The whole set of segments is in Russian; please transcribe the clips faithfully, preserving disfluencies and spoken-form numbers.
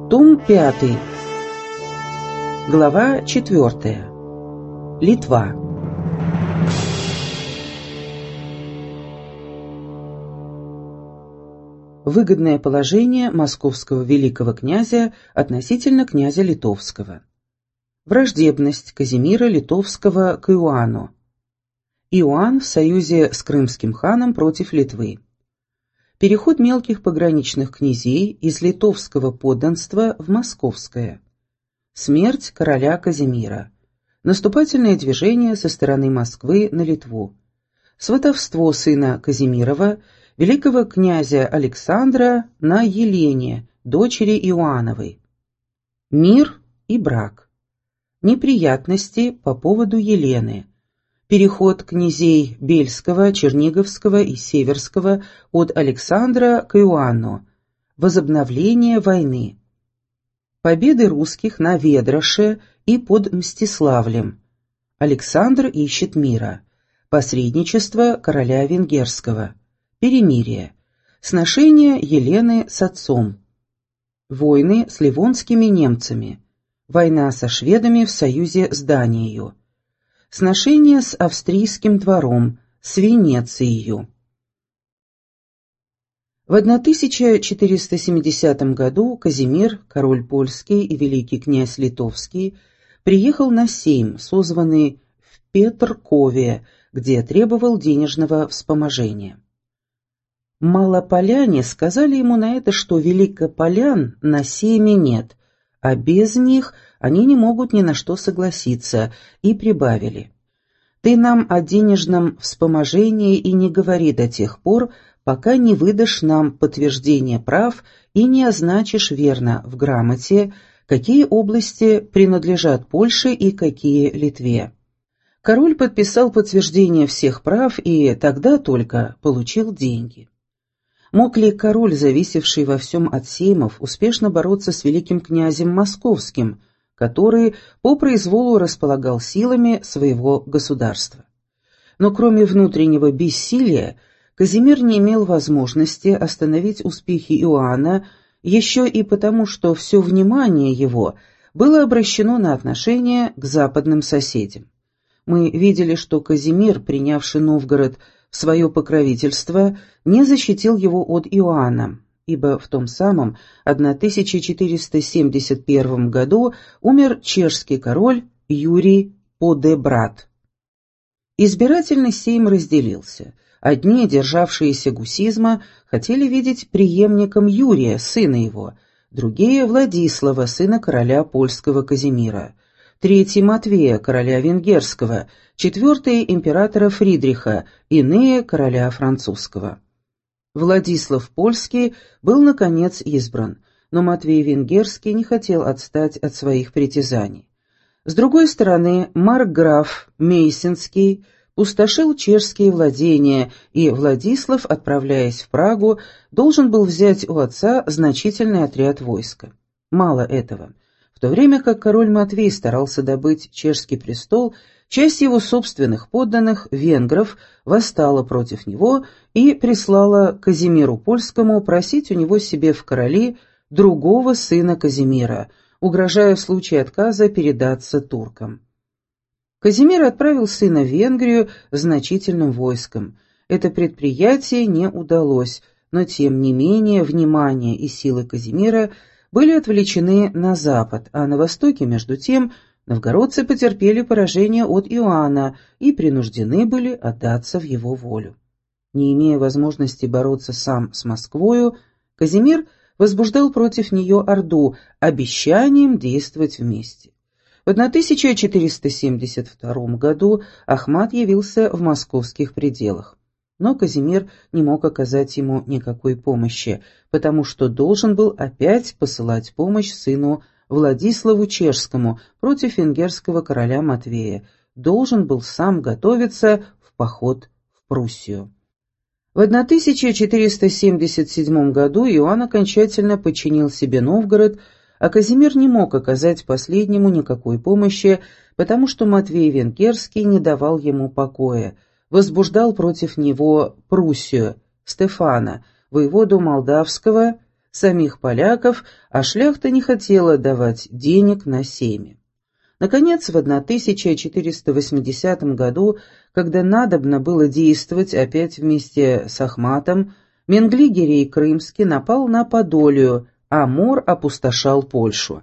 Том пятый. Глава четвертая. Литва. Выгодное положение московского великого князя относительно князя Литовского. Враждебность Казимира Литовского к Иоанну. Иоанн в союзе с крымским ханом против Литвы. Переход мелких пограничных князей из литовского подданства в московское. Смерть короля Казимира. Наступательное движение со стороны Москвы на Литву. Сватовство сына Казимирова, великого князя Александра, на Елене, дочери Иоанновой. Мир и брак. Неприятности по поводу Елены. Переход князей Бельского, Черниговского и Северского от Александра к Иоанну. Возобновление войны. Победы русских на Ведроше и под Мстиславлем. Александр ищет мира. Посредничество короля Венгерского. Перемирие. Сношение Елены с отцом. Войны с ливонскими немцами. Война со шведами в союзе с Данией. Сношение с австрийским двором, с Венецией. В тысяча четыреста семидесятом году Казимир, король польский и великий князь литовский, приехал на сейм, созванный в Петркове, где требовал денежного вспоможения. Малополяне сказали ему на это, что великополян на сейме нет, а без них они не могут ни на что согласиться, и прибавили: «Ты нам о денежном вспоможении и не говори до тех пор, пока не выдашь нам подтверждение прав и не означишь верно в грамоте, какие области принадлежат Польше и какие Литве». Король подписал подтверждение всех прав и тогда только получил деньги. Мог ли король, зависевший во всем от сеймов, успешно бороться с великим князем Московским, который по произволу располагал силами своего государства? Но кроме внутреннего бессилия, Казимир не имел возможности остановить успехи Иоанна еще и потому, что все внимание его было обращено на отношения к западным соседям. Мы видели, что Казимир, принявший Новгород в свое покровительство, не защитил его от Иоанна, ибо в том самом тысяча четыреста семьдесят первом году умер чешский король Юрий Подебрат. Избирательный сейм разделился. Одни, державшиеся гусизма, хотели видеть преемником Юрия, сына его, другие — Владислава, сына короля польского Казимира, третий — Матвея, короля венгерского, четвертый — императора Фридриха, иные — короля французского. Владислав Польский был, наконец, избран, но Матвей Венгерский не хотел отстать от своих притязаний. С другой стороны, маркграф Мейсенский пустошил чешские владения, и Владислав, отправляясь в Прагу, должен был взять у отца значительный отряд войска. Мало этого. В то время как король Матвей старался добыть чешский престол, часть его собственных подданных, венгров, восстала против него и прислала Казимиру Польскому просить у него себе в короли другого сына Казимира, угрожая в случае отказа передаться туркам. Казимир отправил сына в Венгрию с значительным войском. Это предприятие не удалось, но тем не менее внимание и силы Казимира были отвлечены на запад, а на востоке, между тем, новгородцы потерпели поражение от Иоанна и принуждены были отдаться в его волю. Не имея возможности бороться сам с Москвою, Казимир возбуждал против нее орду обещанием действовать вместе. В тысяча четыреста семьдесят втором году Ахмат явился в московских пределах, но Казимир не мог оказать ему никакой помощи, потому что должен был опять посылать помощь сыну Владиславу Чешскому против венгерского короля Матвея, должен был сам готовиться в поход в Пруссию. В тысяча четыреста семьдесят седьмом году Иоанн окончательно подчинил себе Новгород, а Казимир не мог оказать последнему никакой помощи, потому что Матвей Венгерский не давал ему покоя, возбуждал против него Пруссию, Стефана, воеводу Молдавского, самих поляков, а шляхта не хотела давать денег на семя. Наконец, в тысяча четыреста восьмидесятом году, когда надобно было действовать опять вместе с Ахматом, Менгли-Гирей Крымский напал на Подолию, а Мор опустошал Польшу.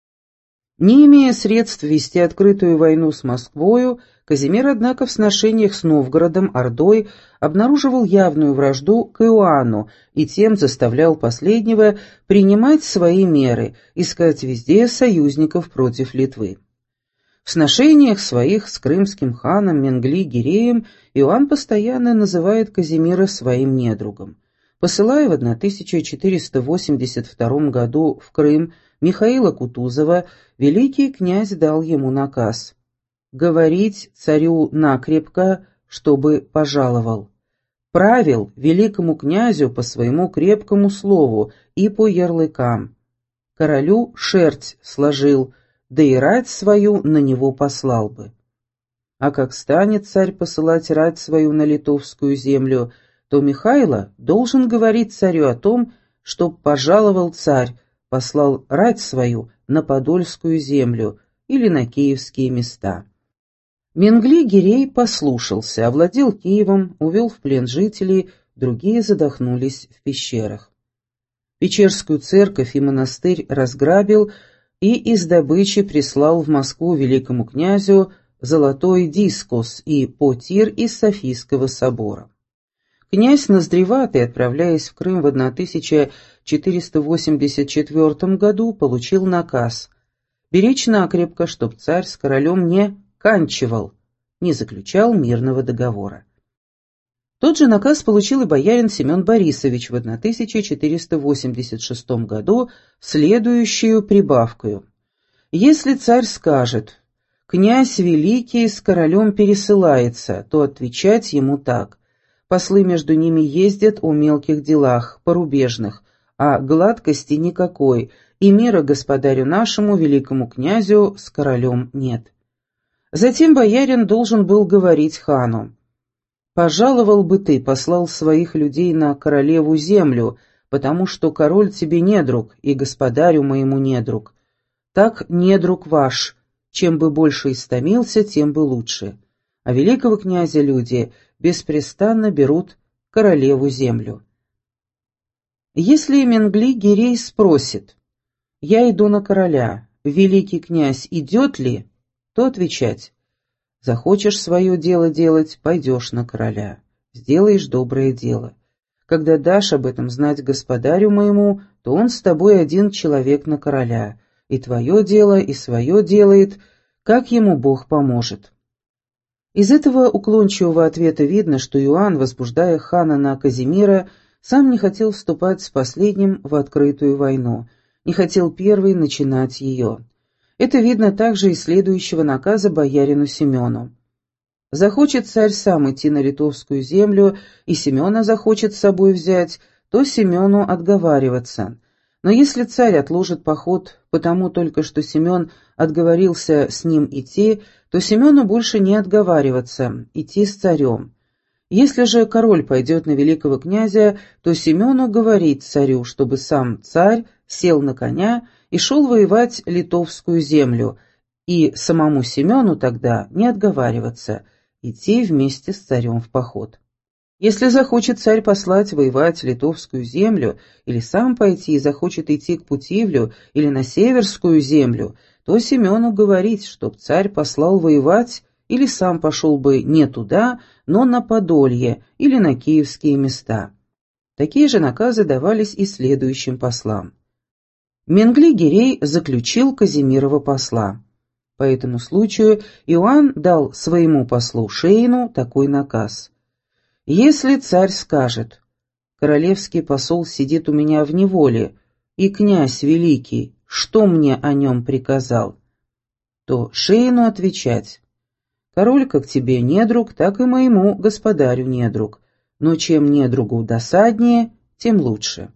Не имея средств вести открытую войну с Москвою, Казимир, однако, в сношениях с Новгородом, Ордой обнаруживал явную вражду к Иоанну и тем заставлял последнего принимать свои меры, искать везде союзников против Литвы. В сношениях своих с крымским ханом Менгли-Гиреем Иоанн постоянно называет Казимира своим недругом. Посылая в тысяча четыреста восемьдесят втором году в Крым Михаила Кутузова, великий князь дал ему наказ говорить царю накрепко, чтобы пожаловал. Правил великому князю по своему крепкому слову и по ярлыкам. Королю шерсть сложил, да и рать свою на него послал бы. А как станет царь посылать рать свою на литовскую землю, то Михайло должен говорить царю о том, чтоб пожаловал царь, послал рать свою на Подольскую землю или на киевские места. Менгли-Гирей послушался, овладел Киевом, увел в плен жителей, другие задохнулись в пещерах. Печерскую церковь и монастырь разграбил и из добычи прислал в Москву великому князю золотой дискус и потир из Софийского собора. Князь Ноздреватый, отправляясь в Крым в тысяча четыреста восемьдесят четвёртом году, получил наказ беречь накрепко, чтоб царь с королем не канчивал, не заключал мирного договора. Тот же наказ получил и боярин Семен Борисович в тысяча четыреста восемьдесят шестом году следующую прибавкою. Если царь скажет «Князь Великий с королем пересылается», то отвечать ему так: послы между ними ездят о мелких делах, порубежных, а гладкости никакой, и мира господарю нашему, великому князю, с королем нет. Затем боярин должен был говорить хану: «Пожаловал бы ты, послал своих людей на королеву землю, потому что король тебе недруг, и господарю моему недруг. Так недруг ваш, чем бы больше истомился, тем бы лучше. А великого князя люди беспрестанно берут королеву землю». Если Менгли-Гирей спросит: «Я иду на короля, великий князь идет ли?», то отвечать: «Захочешь свое дело делать, пойдешь на короля, сделаешь доброе дело. Когда дашь об этом знать господарю моему, то он с тобой один человек на короля, и твое дело, и свое делает, как ему Бог поможет». Из этого уклончивого ответа видно, что Иоанн, возбуждая хана на Казимира, сам не хотел вступать с последним в открытую войну, не хотел первый начинать ее. Это видно также из следующего наказа боярину Семену. Захочет царь сам идти на литовскую землю, и Семена захочет с собой взять, то Семену отговариваться. Но если царь отложит поход, потому только что Семен отговорился с ним идти, то Семену больше не отговариваться, идти с царем. Если же король пойдет на великого князя, то Семену говорить царю, чтобы сам царь сел на коня и шел воевать литовскую землю, и самому Семену тогда не отговариваться, идти вместе с царем в поход. Если захочет царь послать воевать литовскую землю, или сам пойти и захочет идти к Путивлю или на Северскую землю, то Семену говорить, чтоб царь послал воевать, или сам пошел бы не туда, но на Подолье или на киевские места. Такие же наказы давались и следующим послам. Менгли-Гирей заключил Казимирова посла. По этому случаю Иоанн дал своему послу Шейну такой наказ: «Если царь скажет: королевский посол сидит у меня в неволе, и князь великий, что мне о нем приказал?», то Шейну отвечать: «Король как тебе недруг, так и моему господарю недруг, но чем недругу досаднее, тем лучше».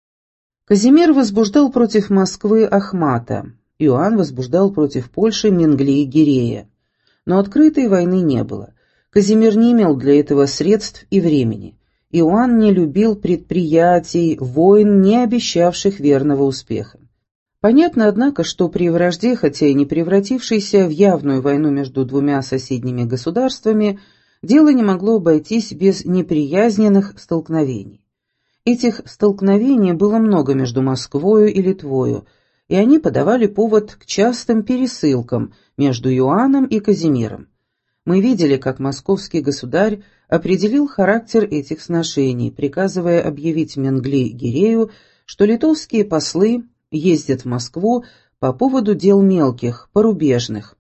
Казимир возбуждал против Москвы Ахмата, Иоанн возбуждал против Польши Менгли-Гирея. Но открытой войны не было. Казимир не имел для этого средств и времени. Иоанн не любил предприятий, войн, не обещавших верного успеха. Понятно, однако, что при вражде, хотя и не превратившейся в явную войну между двумя соседними государствами, дело не могло обойтись без неприязненных столкновений. Этих столкновений было много между Москвою и Литвою, и они подавали повод к частым пересылкам между Иоанном и Казимиром. Мы видели, как московский государь определил характер этих сношений, приказывая объявить Менгли-Гирею, что литовские послы ездят в Москву по поводу дел мелких, порубежных.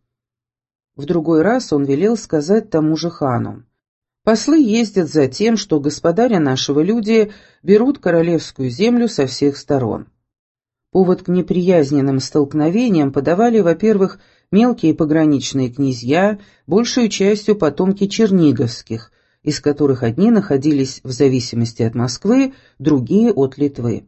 В другой раз он велел сказать тому же хану: «Послы ездят за тем, что господаря нашего люди берут королевскую землю со всех сторон». Повод к неприязненным столкновениям подавали, во-первых, мелкие пограничные князья, большую частью потомки черниговских, из которых одни находились в зависимости от Москвы, другие от Литвы.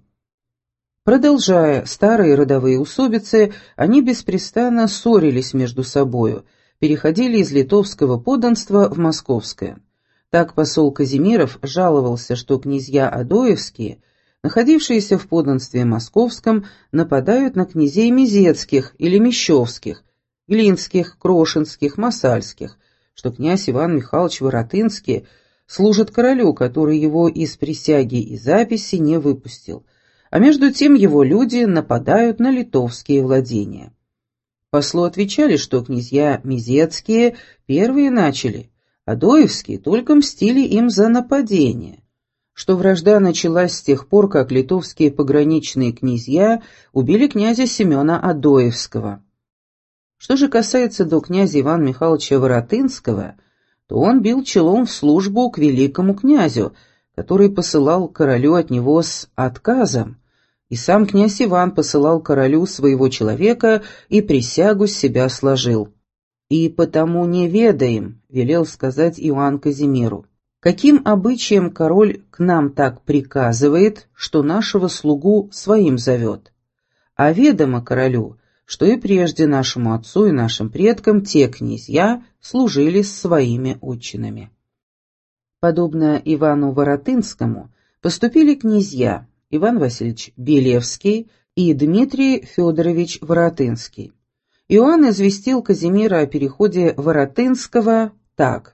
Продолжая старые родовые усобицы, они беспрестанно ссорились между собою, переходили из литовского подданства в московское. Так посол Казимиров жаловался, что князья Адоевские, находившиеся в подданстве московском, нападают на князей Мезецких или Мещовских, Глинских, Крошинских, Масальских, что князь Иван Михайлович Воротынский служит королю, который его из присяги и записи не выпустил, а между тем его люди нападают на литовские владения. Послу отвечали, что князья Мезецкие первые начали, а Адоевские только мстили им за нападение, что вражда началась с тех пор, как литовские пограничные князья убили князя Семена Адоевского. Что же касается до князя Ивана Михайловича Воротынского, то он бил челом в службу к великому князю, который посылал королю от него с отказом, и сам князь Иван посылал королю своего человека и присягу с себя сложил. «И потому не ведаем», — велел сказать Иоанн Казимиру, «каким обычаем король к нам так приказывает, что нашего слугу своим зовет. А ведомо королю, что и прежде нашему отцу и нашим предкам те князья служили с своими отчинами». Подобно Ивану Воротынскому поступили князья Иван Васильевич Белевский и Дмитрий Федорович Воротынский. Иоанн известил Казимира о переходе Воротынского так: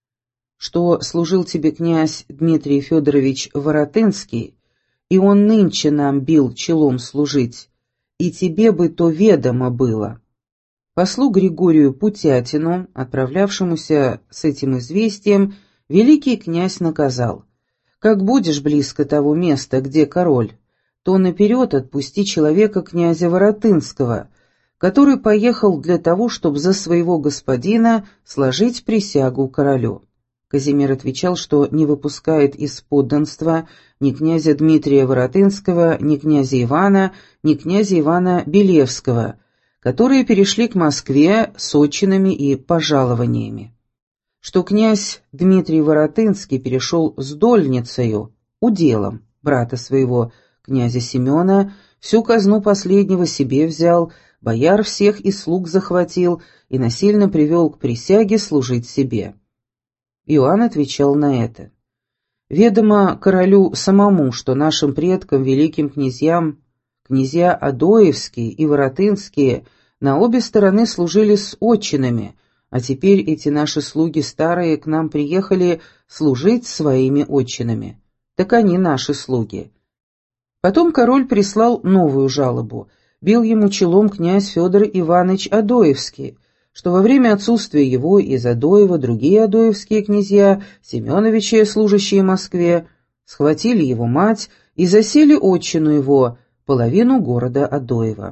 что служил тебе князь Дмитрий Федорович Воротынский, и он нынче нам бил челом служить, и тебе бы то ведомо было. Послу Григорию Путятину, отправлявшемуся с этим известием, великий князь наказал: как будешь близко того места, где король, то наперед отпусти человека князя Воротынского, который поехал для того, чтобы за своего господина сложить присягу королю. Казимир отвечал, что не выпускает из подданства ни князя Дмитрия Воротынского, ни князя Ивана, ни князя Ивана Белевского, которые перешли к Москве с отчинами и пожалованиями. Что князь Дмитрий Воротынский перешел с дольницею, уделом брата своего, князя Семена, всю казну последнего себе взял, бояр всех и слуг захватил и насильно привел к присяге служить себе. Иоанн отвечал на это: «Ведомо королю самому, что нашим предкам, великим князьям, князья Адоевские и Воротынские на обе стороны служили с отчинами, а теперь эти наши слуги старые к нам приехали служить своими отчинами. Так они наши слуги». Потом король прислал новую жалобу. Бил ему челом князь Федор Иванович Адоевский, что во время отсутствия его из Адоева другие адоевские князья, Семеновичи, служащие Москве, схватили его мать и засели отчину его, половину города Адоева.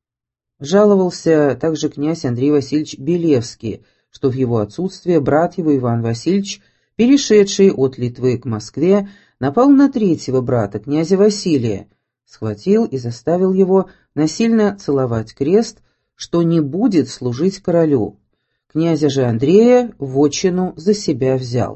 Жаловался также князь Андрей Васильевич Белевский, что в его отсутствие брат его Иван Васильевич, перешедший от Литвы к Москве, напал на третьего брата, князя Василия, схватил и заставил его насильно целовать крест, что не будет служить королю. Князя же Андрея в отчину за себя взял.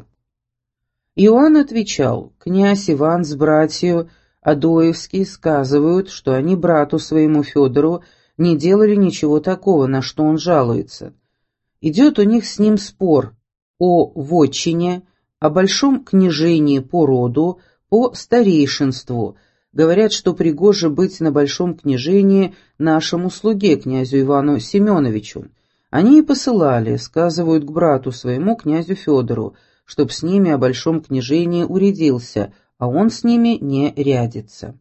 Иоанн отвечал: князь Иван с братью Адоевские сказывают, что они брату своему Федору не делали ничего такого, на что он жалуется. Идет у них с ним спор о вотчине, о большом княжении по роду, по старейшинству. Говорят, что пригоже быть на большом княжении нашему слуге, князю Ивану Семеновичу. Они и посылали, сказывают к брату своему, князю Федору, чтоб с ними о большом княжении урядился, а он с ними не рядится.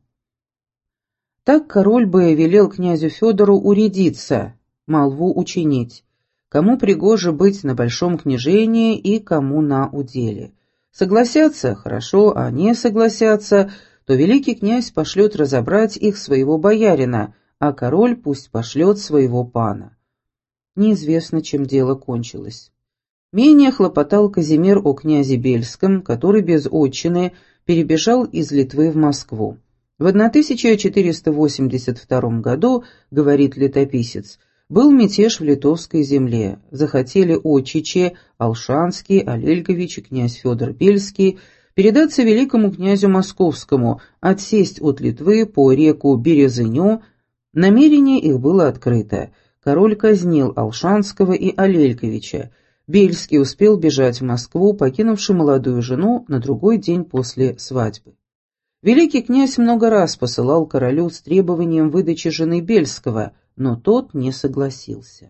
Так король бы велел князю Федору урядиться, молву учинить, кому пригоже быть на большом княжении и кому на уделе. Согласятся — хорошо, а не согласятся, то великий князь пошлет разобрать их своего боярина, а король пусть пошлет своего пана. Неизвестно, чем дело кончилось. Менее хлопотал Казимир о князе Бельском, который без отчины перебежал из Литвы в Москву. В тысяча четыреста восемьдесят втором году, говорит летописец, был мятеж в литовской земле. Захотели отчичи Алшанский, Алельгович и князь Федор Бельский передаться великому князю Московскому, отсесть от Литвы по реку Березыню. Намерение их было открыто. Король казнил Алшанского и Алельговича. Бельский успел бежать в Москву, покинувши молодую жену на другой день после свадьбы. Великий князь много раз посылал королю с требованием выдачи жены Бельского, но тот не согласился.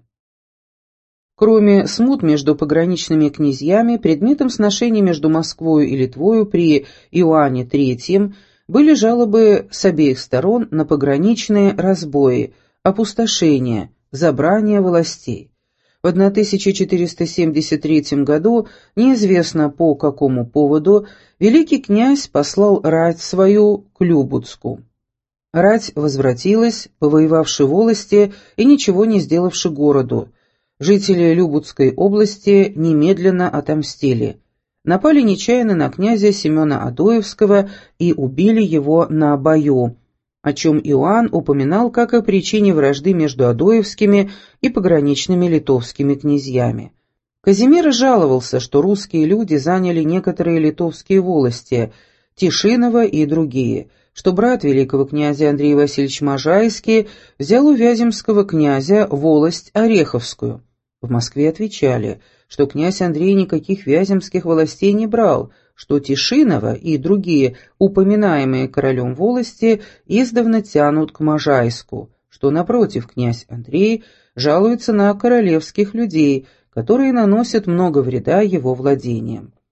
Кроме смут между пограничными князьями, предметом сношений между Москвою и Литвою при Иоанне третьем были жалобы с обеих сторон на пограничные разбои, опустошения, забрания властей. В тысяча четыреста семьдесят третьем году, неизвестно по какому поводу, великий князь послал рать свою к Любуцку. Рать возвратилась, повоевавши волости и ничего не сделавши городу. Жители Любуцкой области немедленно отомстили. Напали нечаянно на князя Семена Адоевского и убили его на бою, о чем Иоанн упоминал как о причине вражды между Адоевскими и пограничными литовскими князьями. Казимир жаловался, что русские люди заняли некоторые литовские волости, Тишиново и другие, что брат великого князя Андрей Васильевич Можайский взял у вяземского князя волость Ореховскую. В Москве отвечали, что князь Андрей никаких вяземских властей не брал, что Тишиново и другие упоминаемые королем волости издавна тянут к Можайску, что, напротив, князь Андрей жалуется на королевских людей, которые наносят много вреда его владениям.